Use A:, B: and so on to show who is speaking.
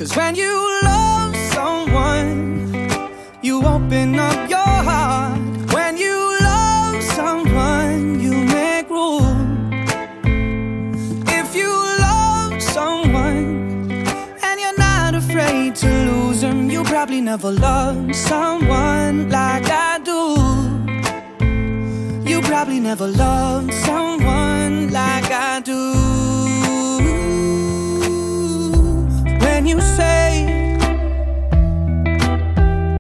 A: 'Cause when you love someone, you open up your heart. When you love someone, you make room. If you love someone and you're not afraid to lose them, you probably never loved someone like I do. You probably never loved someone